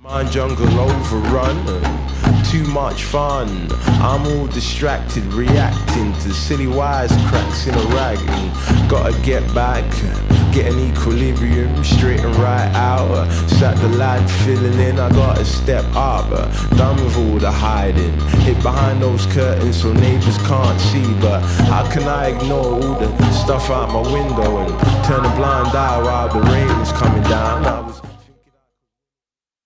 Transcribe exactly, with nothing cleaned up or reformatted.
My jungle overrun, too much fun. I'm all distracted, reacting to silly wisecracks in a rag. And gotta get back, get an equilibrium, straighten right out. Sat the lad filling in, I gotta step up. Done with all the hiding, hid behind those curtains so neighbors can't see. But how can I ignore all the stuff out my window and turn a blind eye while the rain is coming down? I was